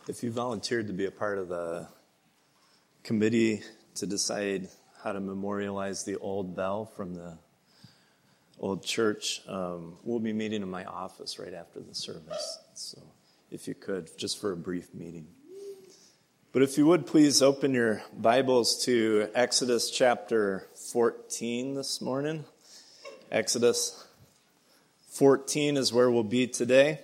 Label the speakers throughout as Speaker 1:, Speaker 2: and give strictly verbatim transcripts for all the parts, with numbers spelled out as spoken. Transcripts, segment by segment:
Speaker 1: If you volunteered to be a part of the committee to decide how to memorialize the old bell from the old church, um, we'll be meeting in my office right after the service. So if you could, just for a brief meeting. But if you would, please open your Bibles to Exodus chapter fourteen this morning. Exodus fourteen is where we'll be today.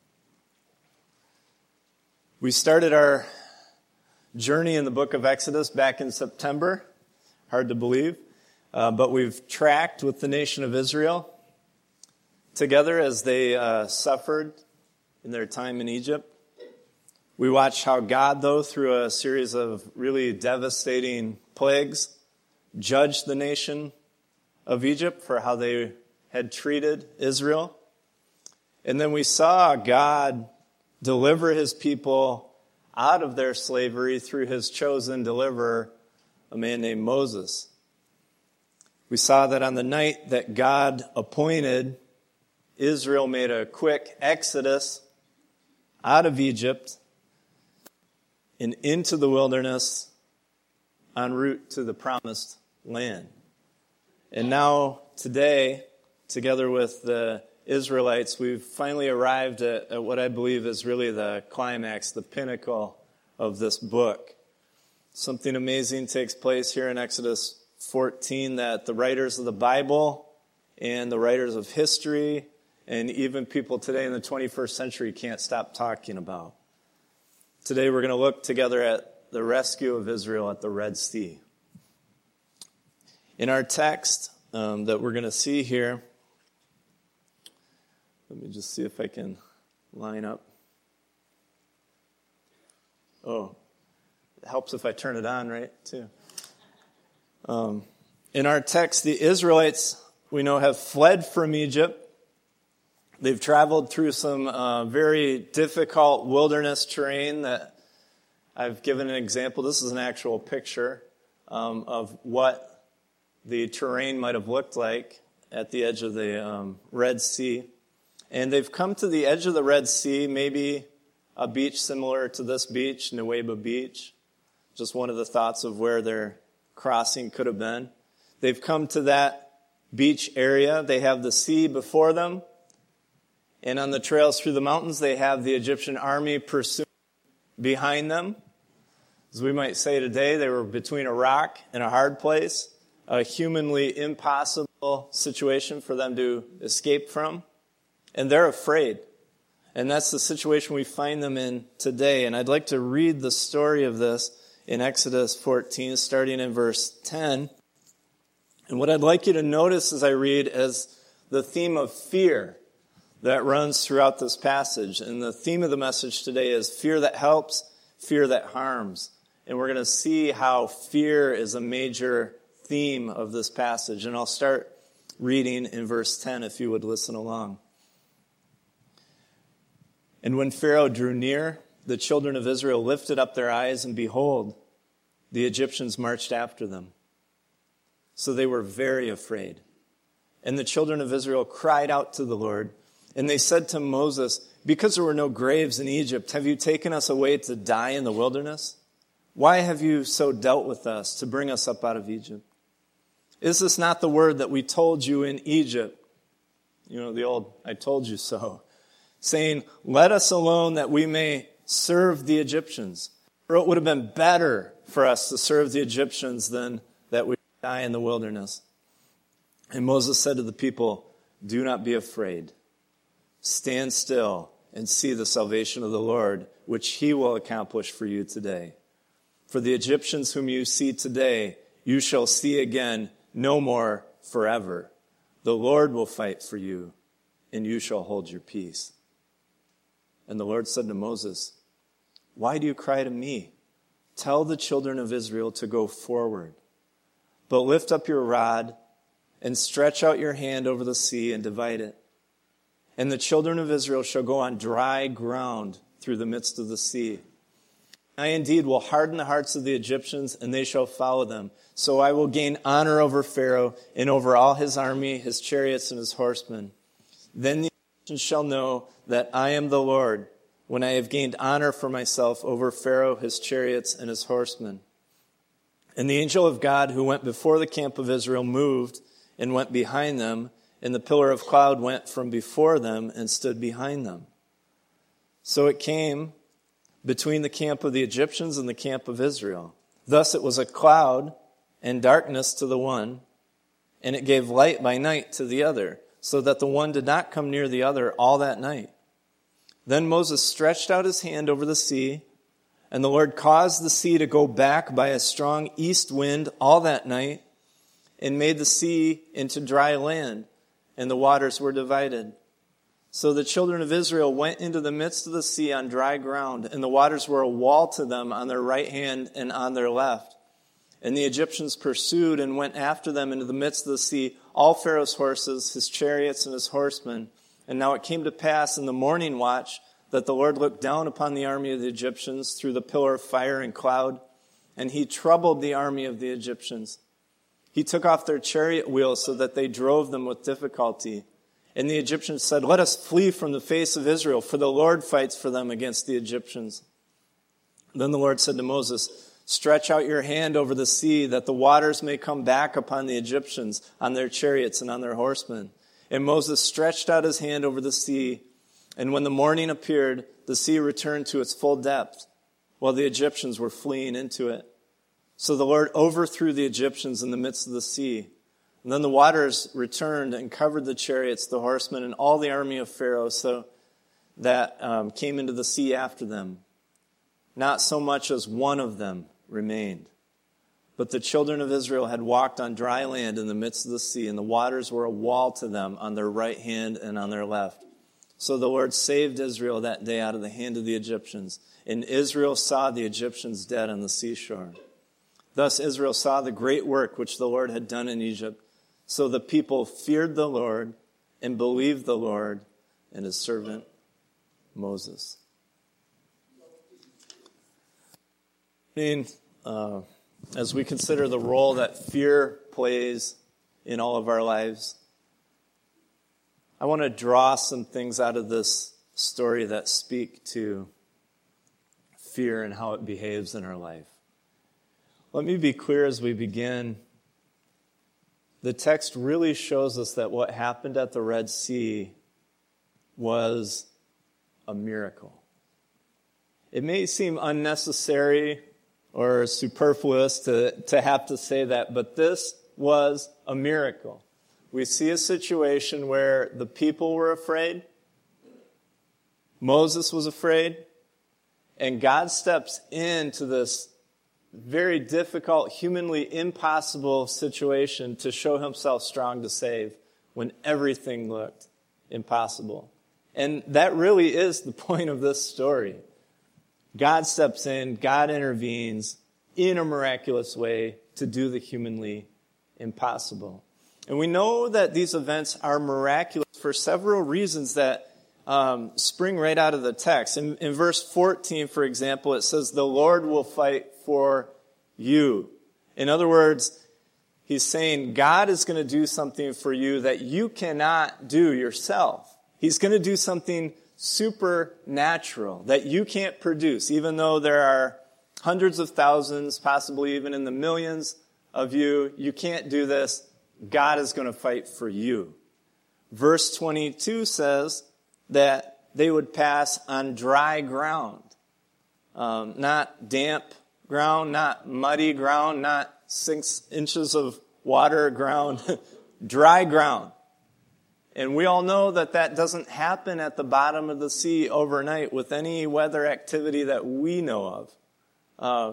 Speaker 1: We started our journey in the book of Exodus back in September. Hard to believe. Uh, but we've tracked with the nation of Israel together as they uh, suffered in their time in Egypt. We watched how God, though, through a series of really devastating plagues, judged the nation of Egypt for how they had treated Israel. And then we saw God deliver his people out of their slavery through his chosen deliverer, a man named Moses. We saw that on the night that God appointed, Israel made a quick exodus out of Egypt and into the wilderness en route to the promised land. And now, today, together with the Israelites, we've finally arrived at, at what I believe is really the climax, the pinnacle of this book. Something amazing takes place here in Exodus fourteen that the writers of the Bible and the writers of history and even people today in the twenty-first century can't stop talking about. Today we're going to look together at the rescue of Israel at the Red Sea. In our text um, that we're going to see here, let me just see if I can line up. Oh, it helps if I turn it on, right, too. Um, in our text, the Israelites, we know, have fled from Egypt. They've traveled through some uh, very difficult wilderness terrain that I've given an example. This is an actual picture um, of what the terrain might have looked like at the edge of the um, Red Sea. And they've come to the edge of the Red Sea, maybe a beach similar to this beach, Nuweiba Beach. Just one of the thoughts of where their crossing could have been. They've come to that beach area. They have the sea before them. And on the trails through the mountains, they have the Egyptian army pursuing behind them. As we might say today, they were between a rock and a hard place, a humanly impossible situation for them to escape from. And they're afraid. And that's the situation we find them in today. And I'd like to read the story of this in Exodus fourteen, starting in verse ten. And what I'd like you to notice as I read is the theme of fear that runs throughout this passage. And the theme of the message today is fear that helps, fear that harms. And we're going to see how fear is a major theme of this passage. And I'll start reading in verse ten if you would listen along. And when Pharaoh drew near, the children of Israel lifted up their eyes, and behold, the Egyptians marched after them. So they were very afraid. And the children of Israel cried out to the Lord, and they said to Moses, "Because there were no graves in Egypt, have you taken us away to die in the wilderness? Why have you so dealt with us to bring us up out of Egypt? Is this not the word that we told you in Egypt?" You know, the old, "I told you so." Saying, "Let us alone that we may serve the Egyptians. For it would have been better for us to serve the Egyptians than that we die in the wilderness." And Moses said to the people, "Do not be afraid. Stand still and see the salvation of the Lord, which he will accomplish for you today. For the Egyptians whom you see today, you shall see again no more forever. The Lord will fight for you, and you shall hold your peace." And the Lord said to Moses, "Why do you cry to me? Tell the children of Israel to go forward. But lift up your rod and stretch out your hand over the sea and divide it. And the children of Israel shall go on dry ground through the midst of the sea. I indeed will harden the hearts of the Egyptians, and they shall follow them. So I will gain honor over Pharaoh and over all his army, his chariots, and his horsemen. Then the Egyptians shall know that I am the Lord when I have gained honor for myself over Pharaoh, his chariots, and his horsemen. And the angel of God who went before the camp of Israel moved and went behind them, and the pillar of cloud went from before them and stood behind them. So it came between the camp of the Egyptians and the camp of Israel. Thus it was a cloud and darkness to the one, and it gave light by night to the other, so that the one did not come near the other all that night. Then Moses stretched out his hand over the sea, and the Lord caused the sea to go back by a strong east wind all that night, and made the sea into dry land, and the waters were divided. So the children of Israel went into the midst of the sea on dry ground, and the waters were a wall to them on their right hand and on their left. And the Egyptians pursued and went after them into the midst of the sea, all Pharaoh's horses, his chariots, and his horsemen. And now it came to pass in the morning watch that the Lord looked down upon the army of the Egyptians through the pillar of fire and cloud, and he troubled the army of the Egyptians. He took off their chariot wheels so that they drove them with difficulty. And the Egyptians said, "Let us flee from the face of Israel, for the Lord fights for them against the Egyptians." Then the Lord said to Moses, "Stretch out your hand over the sea, that the waters may come back upon the Egyptians, on their chariots and on their horsemen." And Moses stretched out his hand over the sea, and when the morning appeared, the sea returned to its full depth, while the Egyptians were fleeing into it. So the Lord overthrew the Egyptians in the midst of the sea. And then the waters returned and covered the chariots, the horsemen, and all the army of Pharaoh, so that um, came into the sea after them. Not so much as one of them remained. But the children of Israel had walked on dry land in the midst of the sea, and the waters were a wall to them on their right hand and on their left. So the Lord saved Israel that day out of the hand of the Egyptians, and Israel saw the Egyptians dead on the seashore. Thus Israel saw the great work which the Lord had done in Egypt. So the people feared the Lord and believed the Lord and his servant Moses. I mean, uh, as we consider the role that fear plays in all of our lives, I want to draw some things out of this story that speak to fear and how it behaves in our life. Let me be clear as we begin. The text really shows us that what happened at the Red Sea was a miracle. It may seem unnecessary or superfluous to, to have to say that, but this was a miracle. We see a situation where the people were afraid, Moses was afraid, and God steps into this very difficult, humanly impossible situation to show himself strong to save when everything looked impossible. And that really is the point of this story. God steps in, God intervenes in a miraculous way to do the humanly impossible. And we know that these events are miraculous for several reasons that um, spring right out of the text. In, in verse fourteen, for example, it says, "The Lord will fight for you." In other words, he's saying God is going to do something for you that you cannot do yourself. He's going to do something supernatural that you can't produce, even though there are hundreds of thousands, possibly even in the millions of you. You can't do this. God is going to fight for you. Verse twenty-two says that they would pass on dry ground, um, not damp ground, not muddy ground, not six inches of water ground, dry ground. And we all know that that doesn't happen at the bottom of the sea overnight with any weather activity that we know of. Uh,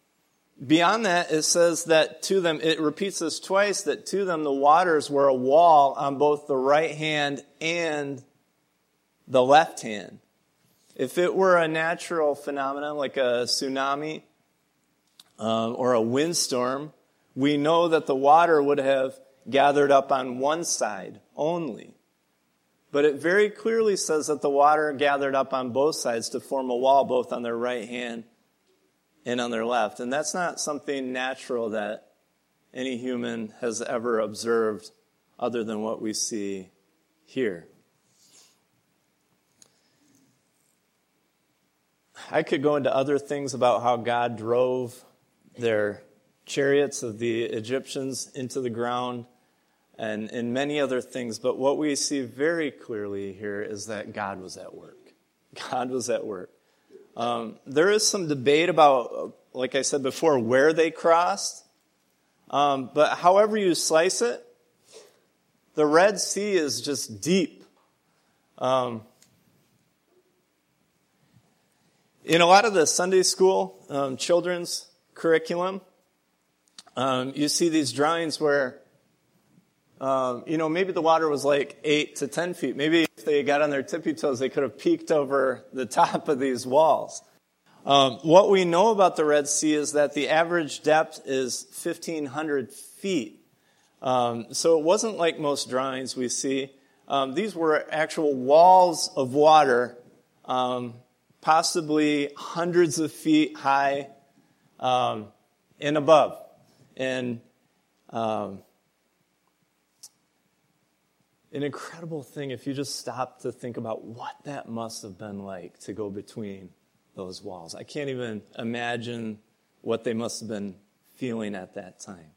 Speaker 1: beyond that, it says that to them, it repeats this twice, that to them the waters were a wall on both the right hand and the left hand. If it were a natural phenomenon like a tsunami um, or a windstorm, we know that the water would have gathered up on one side only. But it very clearly says that the water gathered up on both sides to form a wall, both on their right hand and on their left. And that's not something natural that any human has ever observed other than what we see here. I could go into other things about how God drove their chariots of the Egyptians into the ground and, and many other things. But what we see very clearly here is that God was at work. God was at work. Um, there is some debate about, like I said before, where they crossed. Um, but however you slice it, the Red Sea is just deep. Um, in a lot of the Sunday school um, children's curriculum, um, you see these drawings where, um, you know, maybe the water was like eight to ten feet. Maybe if they got on their tippy toes, they could have peeked over the top of these walls. Um, what we know about the Red Sea is that the average depth is fifteen hundred feet. Um, so it wasn't like most drawings we see. Um, these were actual walls of water, um, possibly hundreds of feet high um, and above. And um, an incredible thing if you just stop to think about what that must have been like to go between those walls. I can't even imagine what they must have been feeling at that time.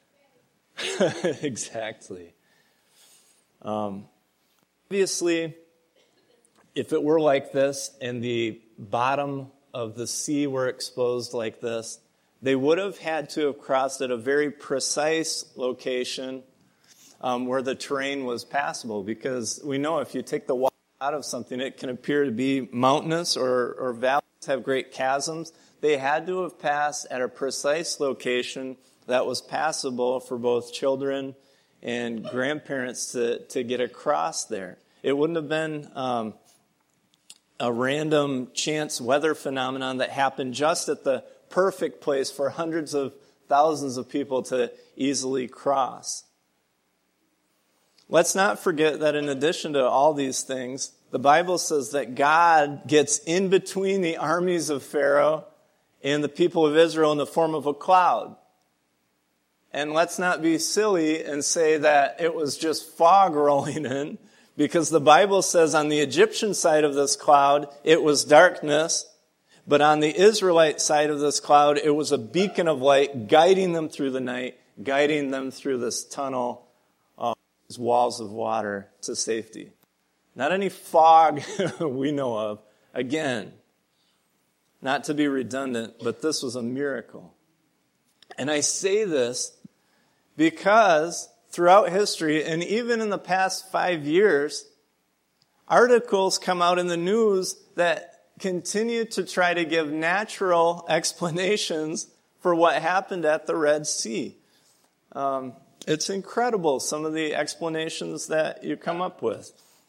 Speaker 1: Exactly. Um, obviously, if it were like this and the bottom of the sea were exposed like this, they would have had to have crossed at a very precise location um, where the terrain was passable, because we know if you take the water out of something, it can appear to be mountainous or, or valleys have great chasms. They had to have passed at a precise location that was passable for both children and grandparents to, to get across there. It wouldn't have been um, a random chance weather phenomenon that happened just at the perfect place for hundreds of thousands of people to easily cross. Let's not forget that in addition to all these things, the Bible says that God gets in between the armies of Pharaoh and the people of Israel in the form of a cloud. And let's not be silly and say that it was just fog rolling in, because the Bible says on the Egyptian side of this cloud, it was darkness, but on the Israelite side of this cloud, it was a beacon of light guiding them through the night, guiding them through this tunnel, uh, these walls of water to safety. Not any fog we know of. Again, not to be redundant, but this was a miracle. And I say this because throughout history, and even in the past five years, articles come out in the news that continue to try to give natural explanations for what happened at the Red Sea. Um, it's incredible, some of the explanations that you come up with.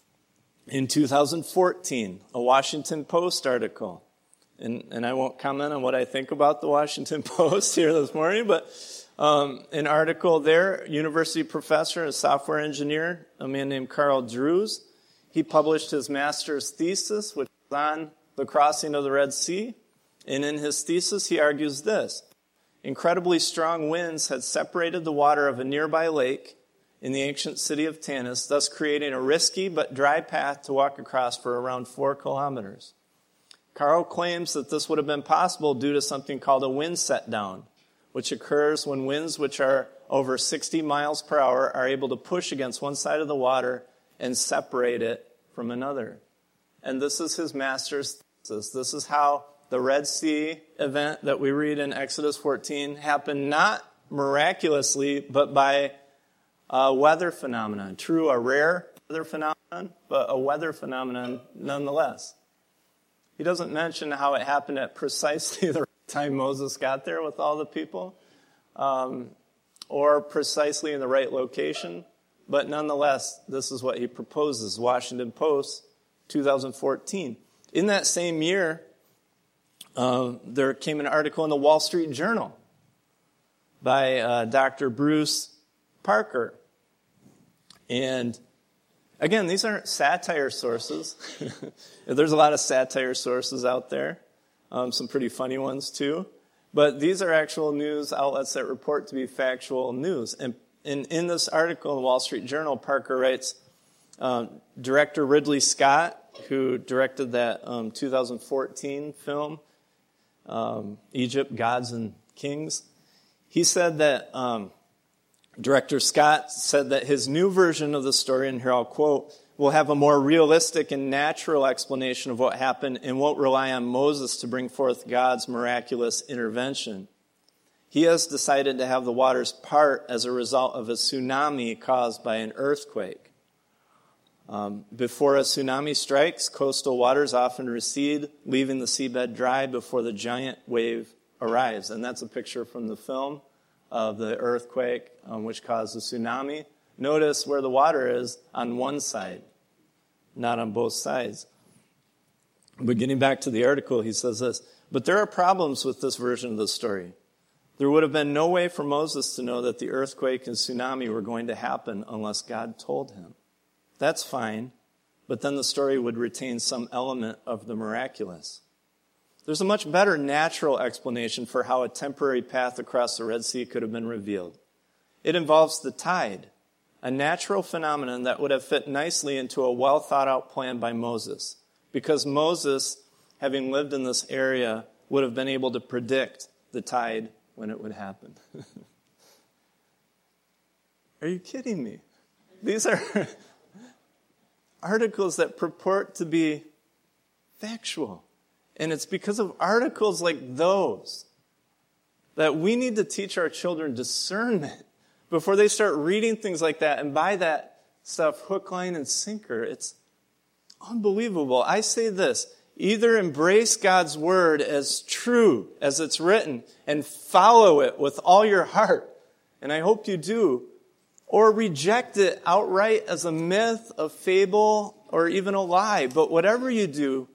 Speaker 1: In two thousand fourteen, a Washington Post article, and, and I won't comment on what I think about the Washington Post here this morning, but um, an article there, university professor, a software engineer, a man named Carl Drews, he published his master's thesis, which was on the crossing of the Red Sea, and in his thesis he argues this: incredibly strong winds had separated the water of a nearby lake in the ancient city of Tanis, thus creating a risky but dry path to walk across for around four kilometers. Carl claims that this would have been possible due to something called a wind set down, which occurs when winds which are over sixty miles per hour are able to push against one side of the water and separate it from another. And this is his master's thesis. This is how the Red Sea event that we read in Exodus fourteen happened, not miraculously, but by a weather phenomenon. True, a rare weather phenomenon, but a weather phenomenon nonetheless. He doesn't mention how it happened at precisely the right time Moses got there with all the people, um, or precisely in the right location. But nonetheless, this is what he proposes. Washington Post, two thousand fourteen. In that same year, uh, there came an article in the Wall Street Journal by uh, Doctor Bruce Parker. And again, these aren't satire sources. There's a lot of satire sources out there, um, some pretty funny ones too. But these are actual news outlets that report to be factual news. And in, in this article in the Wall Street Journal, Parker writes, um, Director Ridley Scott who directed that um, two thousand fourteen film, um, Egypt, Gods and Kings. He said that, um, Director Scott said that his new version of the story, and here I'll quote, will have a more realistic and natural explanation of what happened and won't rely on Moses to bring forth God's miraculous intervention. He has decided to have the waters part as a result of a tsunami caused by an earthquake. Um, before a tsunami strikes, coastal waters often recede, leaving the seabed dry before the giant wave arrives. And that's a picture from the film of the earthquake, um, which caused the tsunami. Notice where the water is on one side, not on both sides. But getting back to the article, he says this, but there are problems with this version of the story. There would have been no way for Moses to know that the earthquake and tsunami were going to happen unless God told him. That's fine, but then the story would retain some element of the miraculous. There's a much better natural explanation for how a temporary path across the Red Sea could have been revealed. It involves the tide, a natural phenomenon that would have fit nicely into a well-thought-out plan by Moses, because Moses, having lived in this area, would have been able to predict the tide when it would happen. Are you kidding me? These are articles that purport to be factual. And it's because of articles like those that we need to teach our children discernment before they start reading things like that and buy that stuff hook, line, and sinker. It's unbelievable. I say this, either embrace God's word as true, as it's written, and follow it with all your heart, and I hope you do, or reject it outright as a myth, a fable, or even a lie. But whatever you do,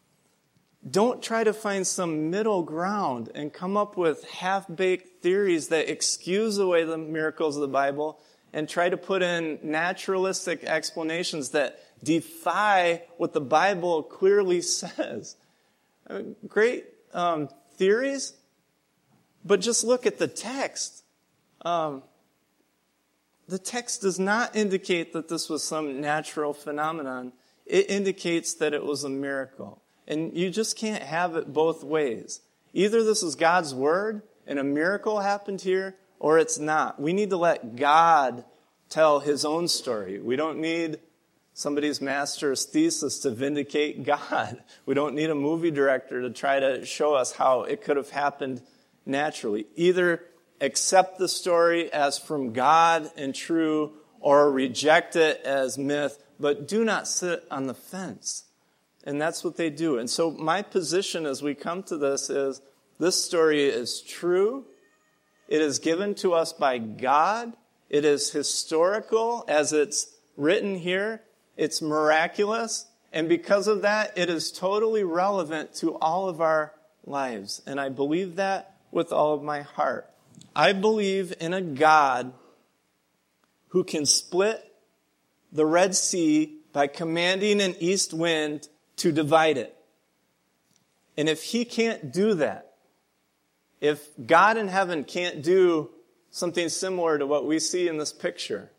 Speaker 1: don't try to find some middle ground and come up with half-baked theories that excuse away the miracles of the Bible and try to put in naturalistic explanations that defy what the Bible clearly says. I mean, great um, theories, but just look at the text. Um, the text does not indicate that this was some natural phenomenon. It indicates that it was a miracle. And you just can't have it both ways. Either this is God's word and a miracle happened here, or it's not. We need to let God tell his own story. We don't need somebody's master's thesis to vindicate God. We don't need a movie director to try to show us how it could have happened naturally. Either accept the story as from God and true, or reject it as myth, but do not sit on the fence. And that's what they do. And so my position as we come to this is, this story is true. It is given to us by God. It is historical as it's written here. It's miraculous. And because of that, it is totally relevant to all of our lives. And I believe that with all of my heart. I believe in a God who can split the Red Sea by commanding an east wind to divide it. And if he can't do that, if God in heaven can't do something similar to what we see in this picture,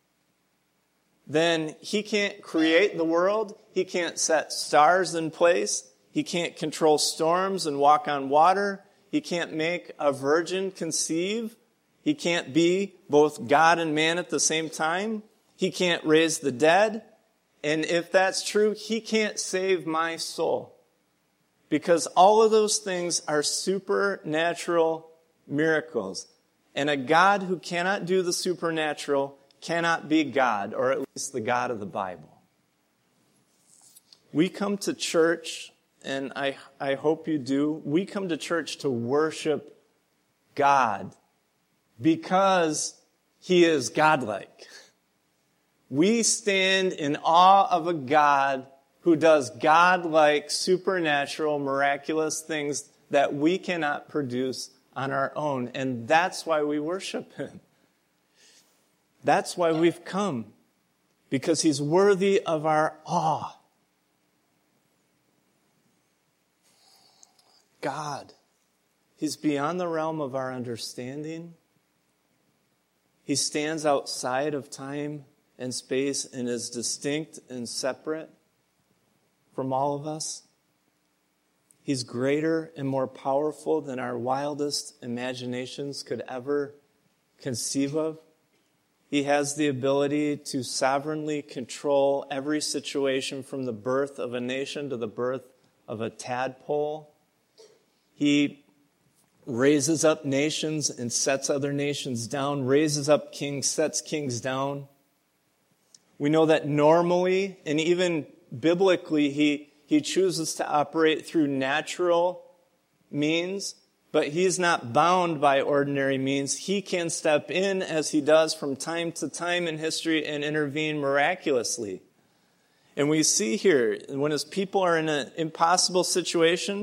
Speaker 1: then he can't create the world, he can't set stars in place, he can't control storms and walk on water, he can't make a virgin conceive, he can't be both God and man at the same time, he can't raise the dead. And if that's true, he can't save my soul. Because all of those things are supernatural miracles. And a God who cannot do the supernatural cannot be God, or at least the God of the Bible. We come to church, and I, I hope you do, we come to church to worship God because he is godlike. We stand in awe of a God who does God-like, supernatural, miraculous things that we cannot produce on our own. And that's why we worship him. That's why we've come. Because he's worthy of our awe. God. He's beyond the realm of our understanding. He stands outside of time and space and is distinct and separate. from all of us. He's greater and more powerful than our wildest imaginations could ever conceive of. He has the ability to sovereignly control every situation from the birth of a nation to the birth of a tadpole. He raises up nations and sets other nations down, raises up kings, sets kings down. We know that normally and even biblically, he, he chooses to operate through natural means, but he's not bound by ordinary means. He can step in as he does from time to time in history and intervene miraculously. And we see here, when his people are in an impossible situation,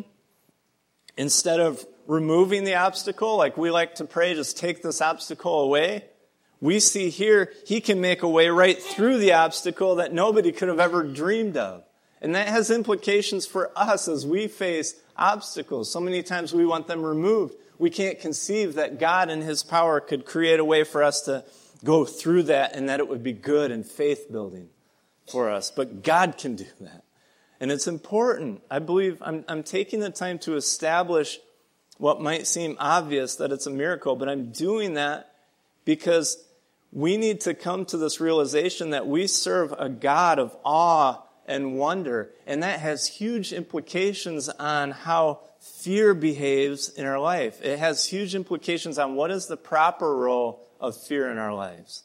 Speaker 1: instead of removing the obstacle, like we like to pray, just take this obstacle away, we see here he can make a way right through the obstacle that nobody could have ever dreamed of. And that has implications for us as we face obstacles. So many times we want them removed. We can't conceive that God in his power could create a way for us to go through that and that it would be good and faith-building for us. But God can do that. And it's important. I believe I'm, I'm taking the time to establish what might seem obvious, that it's a miracle, but I'm doing that because we need to come to this realization that we serve a God of awe and wonder, and that has huge implications on how fear behaves in our life. It has huge implications on what is the proper role of fear in our lives.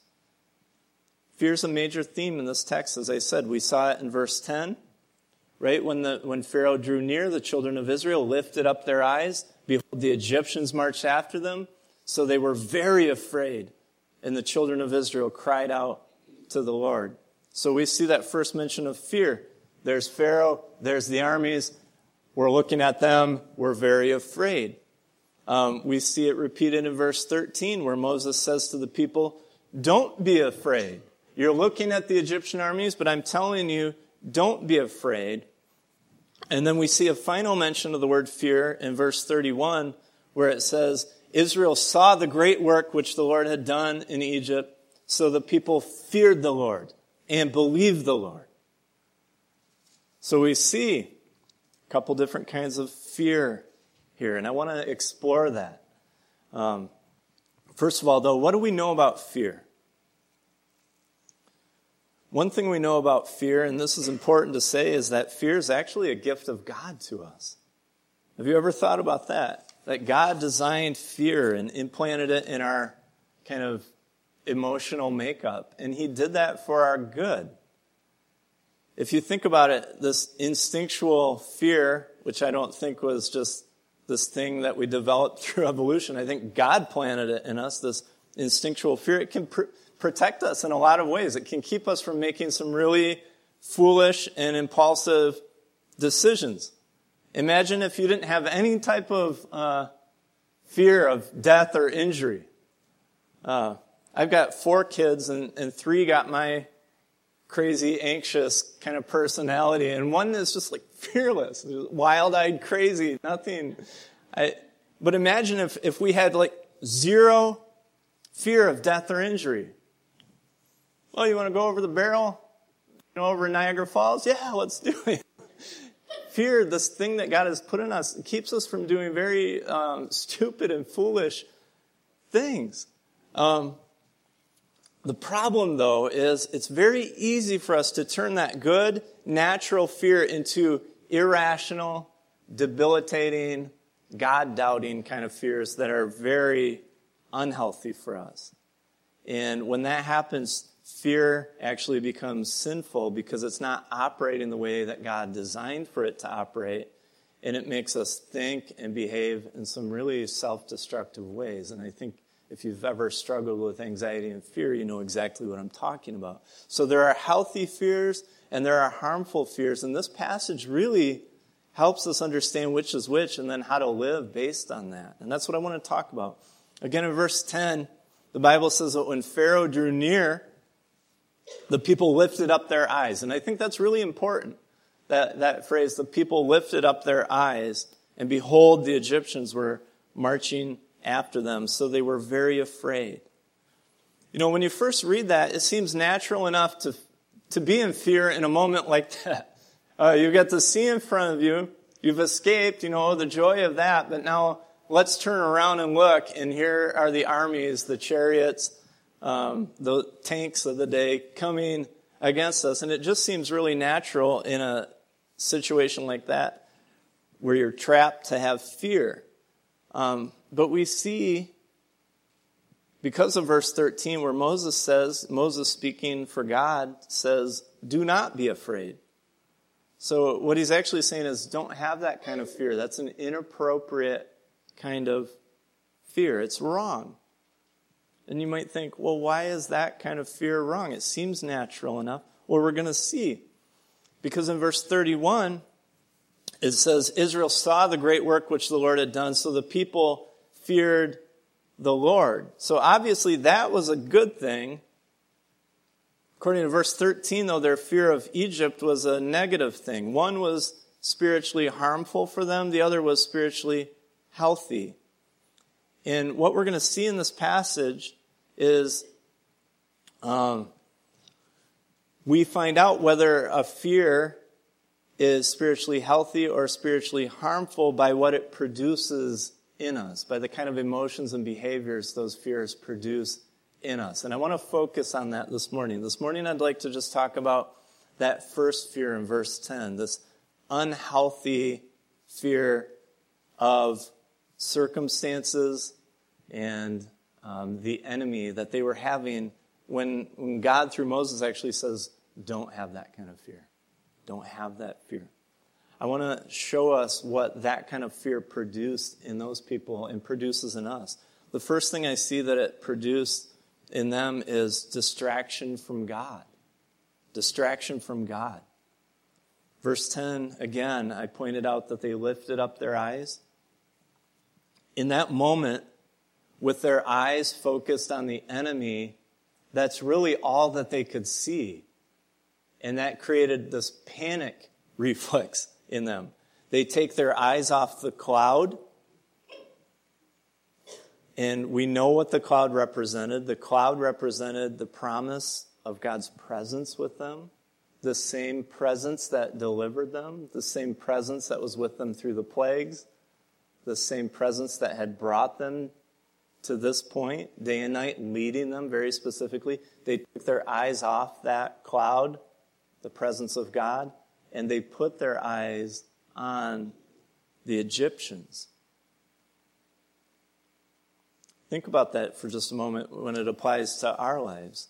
Speaker 1: Fear is a major theme in this text, as I said. We saw it in verse ten, right? When the when Pharaoh drew near, the children of Israel lifted up their eyes. Behold, the Egyptians marched after them, so they were very afraid. And the children of Israel cried out to the Lord. So we see that first mention of fear. There's Pharaoh, there's the armies. We're looking at them, we're very afraid. Um, we see it repeated in verse thirteen, where Moses says to the people, don't be afraid. You're looking at the Egyptian armies, but I'm telling you, don't be afraid. And then we see a final mention of the word fear in verse thirty-one, where it says, Israel saw the great work which the Lord had done in Egypt, so the people feared the Lord and believed the Lord. So we see a couple different kinds of fear here, and I want to explore that. Um, first of all, though, what do we know about fear? One thing we know about fear, and this is important to say, is that fear is actually a gift of God to us. Have you ever thought about that? That God designed fear and implanted it in our kind of emotional makeup. And he did that for our good. If you think about it, this instinctual fear, which I don't think was just this thing that we developed through evolution, I think God planted it in us, this instinctual fear. It can pr- protect us in a lot of ways. It can keep us from making some really foolish and impulsive decisions. Imagine if you didn't have any type of uh, fear of death or injury. Uh, I've got four kids, and, and three got my crazy, anxious kind of personality, and one is just like fearless, wild-eyed, crazy, nothing. I, but imagine if, if we had like zero fear of death or injury. Well, you want to go over the barrel? You know, over Niagara Falls? Yeah, let's do it. Fear, this thing that God has put in us, keeps us from doing very um, stupid and foolish things. Um, the problem, though, is it's very easy for us to turn that good, natural fear into irrational, debilitating, God-doubting kind of fears that are very unhealthy for us. And when that happens, fear actually becomes sinful because it's not operating the way that God designed for it to operate, and it makes us think and behave in some really self-destructive ways. And I think if you've ever struggled with anxiety and fear, you know exactly what I'm talking about. So there are healthy fears and there are harmful fears, and this passage really helps us understand which is which and then how to live based on that. And that's what I want to talk about. Again, in verse ten, the Bible says that when Pharaoh drew near, the people lifted up their eyes. And I think that's really important, that, that phrase, the people lifted up their eyes, and behold, the Egyptians were marching after them, so they were very afraid. You know, when you first read that, it seems natural enough to, to be in fear in a moment like that. Uh, you get the sea in front of you. You've escaped, you know, the joy of that. But now let's turn around and look, and here are the armies, the chariots, um, the tanks of the day coming against us. And it just seems really natural in a situation like that where you're trapped to have fear. Um, but we see, because of verse thirteen, where Moses says, Moses speaking for God says, do not be afraid. So what he's actually saying is, don't have that kind of fear. That's an inappropriate kind of fear. It's wrong. And you might think, well, why is that kind of fear wrong? It seems natural enough. Well, we're going to see. Because in verse thirty-one, it says, Israel saw the great work which the Lord had done, so the people feared the Lord. So obviously that was a good thing. According to verse thirteen, though, their fear of Egypt was a negative thing. One was spiritually harmful for them. The other was spiritually healthy. And what we're going to see in this passage is um, we find out whether a fear is spiritually healthy or spiritually harmful by what it produces in us, by the kind of emotions and behaviors those fears produce in us. And I want to focus on that this morning. This morning I'd like to just talk about that first fear in verse ten, this unhealthy fear of circumstances and um, the enemy that they were having when, when God, through Moses, actually says, don't have that kind of fear. Don't have that fear. I want to show us what that kind of fear produced in those people and produces in us. The first thing I see that it produced in them is distraction from God. Distraction from God. Verse ten, again, I pointed out that they lifted up their eyes. In that moment, with their eyes focused on the enemy, that's really all that they could see. And that created this panic reflex in them. They take their eyes off the cloud. And we know what the cloud represented. The cloud represented the promise of God's presence with them. The same presence that delivered them. The same presence that was with them through the plagues. The same presence that had brought them to this point, day and night, leading them very specifically. They took their eyes off that cloud, the presence of God, and they put their eyes on the Egyptians. Think about that for just a moment when it applies to our lives.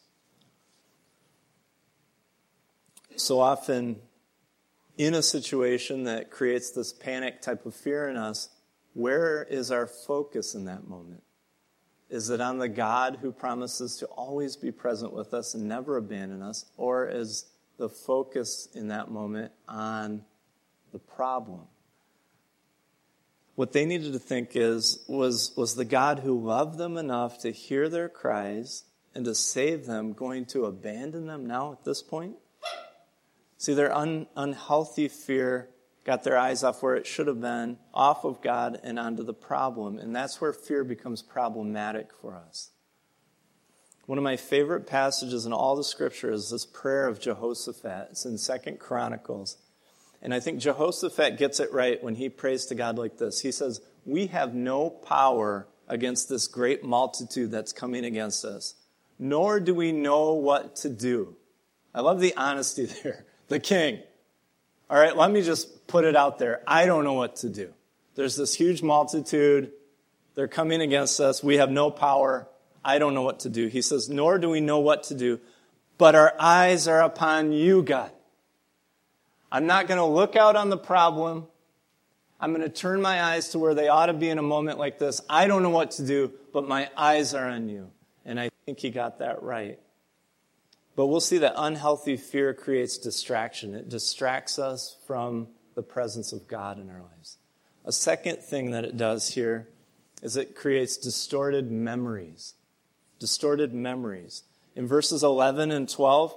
Speaker 1: So often, in a situation that creates this panic type of fear in us, where is our focus in that moment? Is it on the God who promises to always be present with us and never abandon us? Or is the focus in that moment on the problem? What they needed to think is, was, was the God who loved them enough to hear their cries and to save them going to abandon them now at this point? See, their un, unhealthy fear got their eyes off where it should have been, off of God and onto the problem. And that's where fear becomes problematic for us. One of my favorite passages in all the scripture is this prayer of Jehoshaphat. It's in Second Chronicles. And I think Jehoshaphat gets it right when he prays to God like this. He says, we have no power against this great multitude that's coming against us, nor do we know what to do. I love the honesty there. The king. All right, let me just put it out there. I don't know what to do. There's this huge multitude. They're coming against us. We have no power. I don't know what to do. He says, nor do we know what to do, but our eyes are upon you, God. I'm not going to look out on the problem. I'm going to turn my eyes to where they ought to be in a moment like this. I don't know what to do, but my eyes are on you. And I think he got that right. But we'll see that unhealthy fear creates distraction. It distracts us from the presence of God in our lives. A second thing that it does here is it creates distorted memories. Distorted memories. In verses eleven and twelve,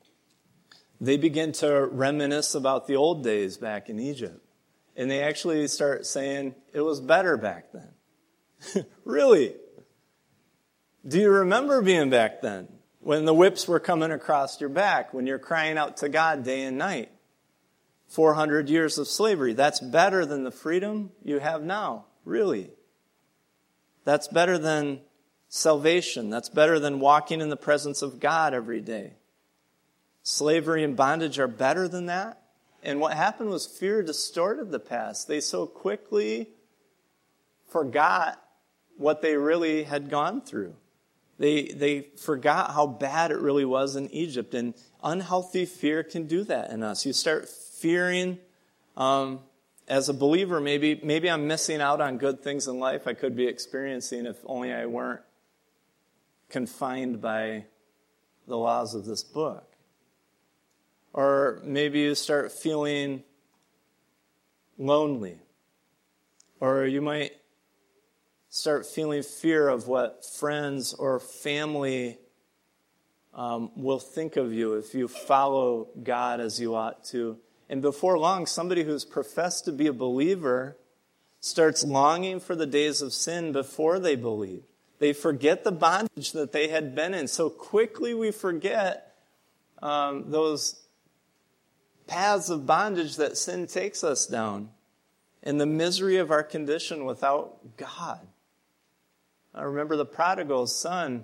Speaker 1: they begin to reminisce about the old days back in Egypt. And they actually start saying, it was better back then. Really? Do you remember being back then? When the whips were coming across your back, when you're crying out to God day and night. four hundred years of slavery. That's better than the freedom you have now, really. That's better than salvation. That's better than walking in the presence of God every day. Slavery and bondage are better than that. And what happened was fear distorted the past. They so quickly forgot what they really had gone through. They they forgot how bad it really was in Egypt. And unhealthy fear can do that in us. You start fearing, um, as a believer, maybe maybe I'm missing out on good things in life I could be experiencing if only I weren't confined by the laws of this book. Or maybe you start feeling lonely. Or you might start feeling fear of what friends or family um, will think of you if you follow God as you ought to. And before long, somebody who's professed to be a believer starts longing for the days of sin before they believe. They forget the bondage that they had been in. So quickly we forget um, those paths of bondage that sin takes us down and the misery of our condition without God. I remember the prodigal son.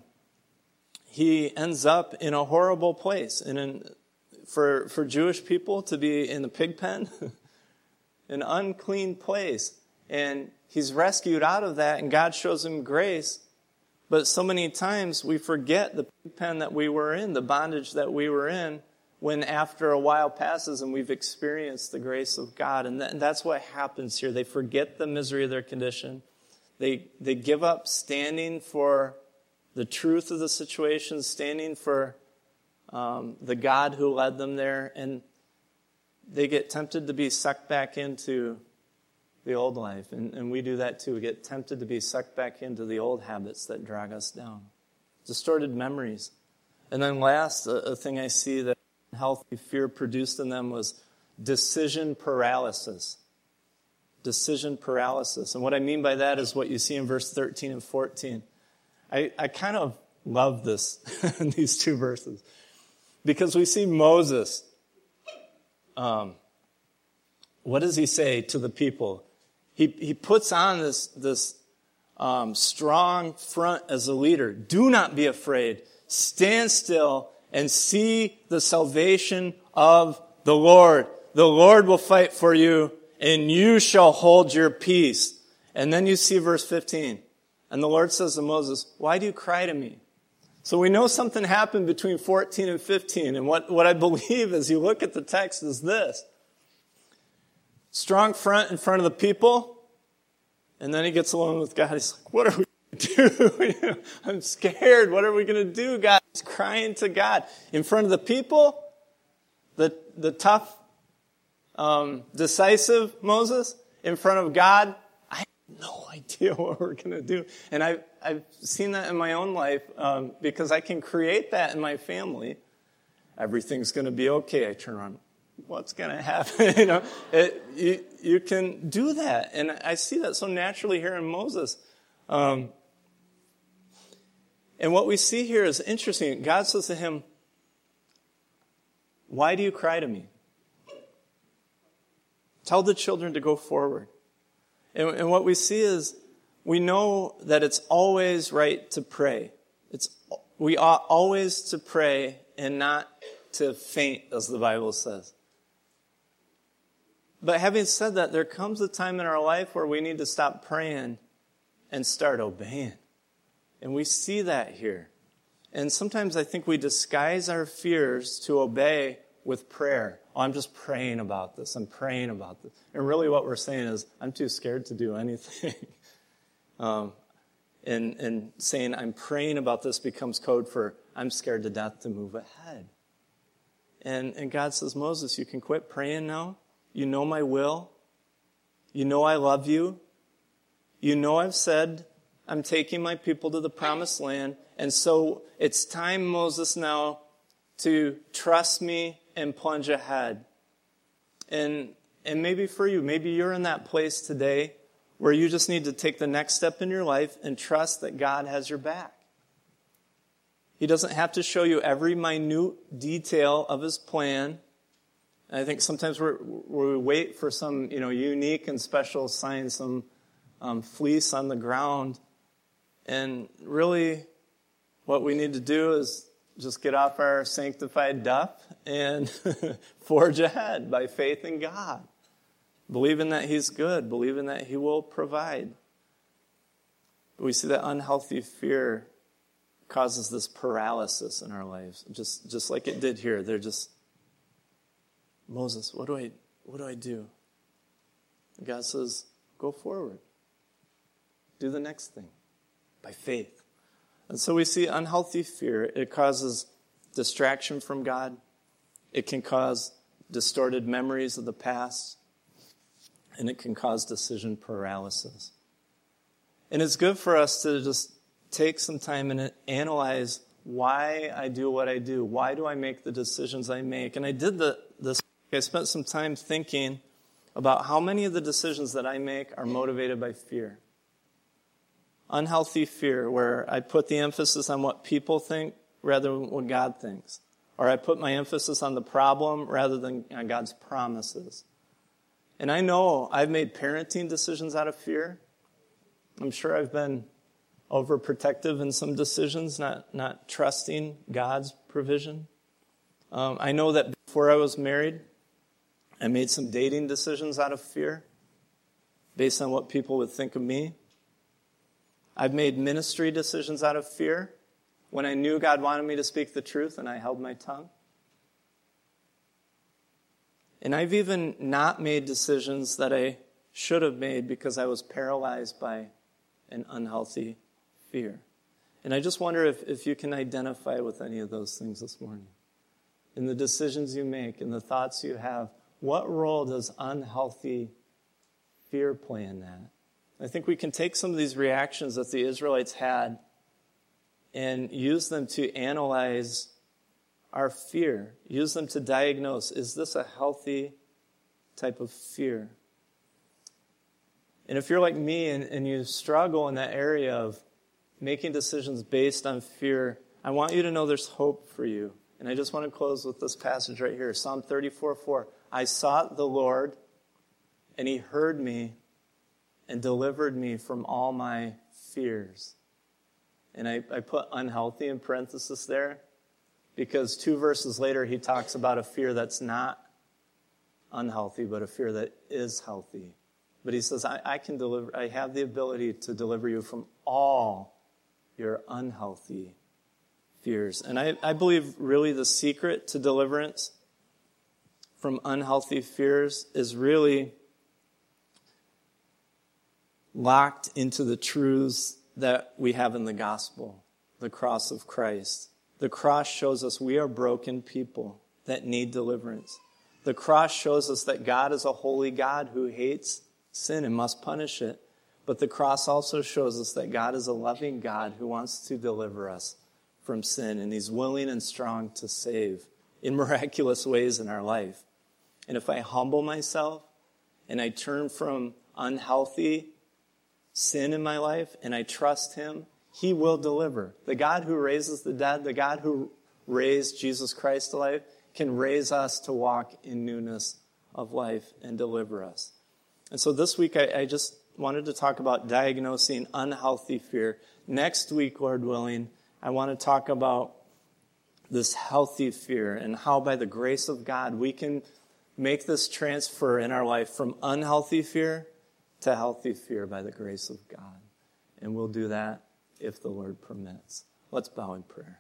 Speaker 1: He ends up in a horrible place. And in, for, for Jewish people to be in the pig pen, an unclean place. And he's rescued out of that, and God shows him grace. But so many times we forget the pig pen that we were in, the bondage that we were in, when after a while passes and we've experienced the grace of God. And, that, and that's what happens here. They forget the misery of their condition. They they give up standing for the truth of the situation, standing for um, the God who led them there, and they get tempted to be sucked back into the old life. And, and we do that too. We get tempted to be sucked back into the old habits that drag us down. Distorted memories. And then last, a, a thing I see that healthy fear produced in them was decision paralysis. Decision paralysis. And what I mean by that is what you see in verse thirteen and fourteen. I, I kind of love this in these two verses. Because we see Moses. Um, what does he say to the people? He he puts on this, this um, strong front as a leader. Do not be afraid. Stand still and see the salvation of the Lord. The Lord will fight for you, and you shall hold your peace. And then you see verse fifteen. And the Lord says to Moses, why do you cry to me? So we know something happened between fourteen and fifteen. And what, what I believe as you look at the text is this. Strong front in front of the people. And then he gets alone with God. He's like, what are we going to do? I'm scared. What are we going to do, God? He's crying to God. In front of the people, the, the tough, um, decisive Moses. In front of God, I have no idea what we're going to do. And I've, I've seen that in my own life um, because I can create that in my family. Everything's going to be okay. I turn around. What's going to happen? you know, it, you, you can do that. And I see that so naturally here in Moses. Um, and what we see here is interesting. God says to him, why do you cry to me? Tell the children to go forward. And, and what we see is we know that it's always right to pray. It's we ought always to pray and not to faint, as the Bible says. But having said that, there comes a time in our life where we need to stop praying and start obeying. And we see that here. And sometimes I think we disguise our fears to obey with prayer. Oh, I'm just praying about this. I'm praying about this. And really what we're saying is, I'm too scared to do anything. um, and, and saying I'm praying about this becomes code for I'm scared to death to move ahead. And, and God says, Moses, you can quit praying now. You know my will. You know I love you. You know I've said I'm taking my people to the promised land. And so it's time, Moses, now to trust me and plunge ahead. And and maybe for you, maybe you're in that place today where you just need to take the next step in your life and trust that God has your back. He doesn't have to show you every minute detail of his plan. And I think sometimes we're, we wait for some, you know, unique and special sign, some um, fleece on the ground. And really what we need to do is just get off our sanctified duff and forge ahead by faith in God. Believing that he's good, believing that he will provide. But we see that unhealthy fear causes this paralysis in our lives, just just like it did here. They're just, Moses, what do I what do I do? And God says, go forward. Do the next thing by faith. And so we see unhealthy fear. It causes distraction from God. It can cause distorted memories of the past. And it can cause decision paralysis. And it's good for us to just take some time and analyze why I do what I do. Why do I make the decisions I make? And I did the, this. I spent some time thinking about how many of the decisions that I make are motivated by fear. Unhealthy fear, where I put the emphasis on what people think rather than what God thinks. Or I put my emphasis on the problem rather than on God's promises. And I know I've made parenting decisions out of fear. I'm sure I've been overprotective in some decisions, not, not trusting God's provision. Um, I know that before I was married, I made some dating decisions out of fear based on what people would think of me. I've made ministry decisions out of fear when I knew God wanted me to speak the truth and I held my tongue. And I've even not made decisions that I should have made because I was paralyzed by an unhealthy fear. And I just wonder if, if you can identify with any of those things this morning. In the decisions you make, in the thoughts you have, what role does unhealthy fear play in that? I think we can take some of these reactions that the Israelites had and use them to analyze our fear. Use them to diagnose, is this a healthy type of fear? And if you're like me and, and you struggle in that area of making decisions based on fear, I want you to know there's hope for you. And I just want to close with this passage right here, Psalm thirty-four four. I sought the Lord, and he heard me and delivered me from all my fears. And I, I put unhealthy in parenthesis there because two verses later he talks about a fear that's not unhealthy, but a fear that is healthy. But he says, I, I can deliver, I have the ability to deliver you from all your unhealthy fears. And I, I believe really the secret to deliverance from unhealthy fears is really locked into the truths that we have in the gospel, the cross of Christ. The cross shows us we are broken people that need deliverance. The cross shows us that God is a holy God who hates sin and must punish it. But the cross also shows us that God is a loving God who wants to deliver us from sin, and he's willing and strong to save in miraculous ways in our life. And if I humble myself and I turn from unhealthy sin in my life and I trust him, he will deliver. The God who raises the dead, the God who raised Jesus Christ to life, can raise us to walk in newness of life and deliver us. And so this week I, I just wanted to talk about diagnosing unhealthy fear. Next week, Lord willing, I want to talk about this healthy fear and how by the grace of God we can make this transfer in our life from unhealthy fear to healthy fear by the grace of God. And we'll do that if the Lord permits. Let's bow in prayer.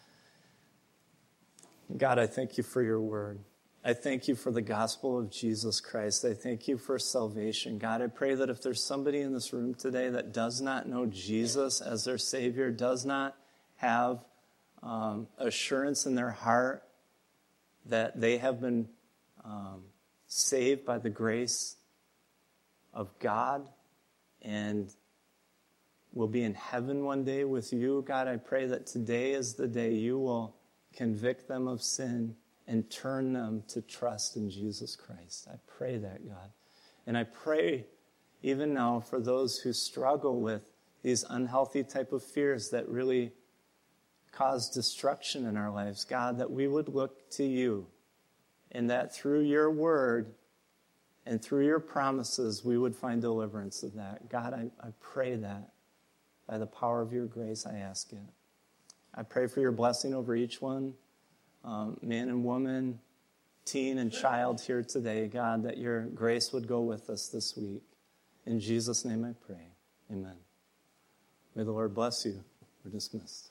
Speaker 1: God, I thank you for your word. I thank you for the gospel of Jesus Christ. I thank you for salvation. God, I pray that if there's somebody in this room today that does not know Jesus as their Savior, does not have um, assurance in their heart that they have been um, saved by the grace of God and will be in heaven one day with you, God, I pray that today is the day you will convict them of sin and turn them to trust in Jesus Christ. I pray that, God. And I pray even now for those who struggle with these unhealthy type of fears that really cause destruction in our lives, God, that we would look to you and that through your word and through your promises, we would find deliverance of that. God, I, I pray that by the power of your grace, I ask it. I pray for your blessing over each one, um, man and woman, teen and child here today, God, that your grace would go with us this week. In Jesus' name I pray. Amen. May the Lord bless you. We're dismissed.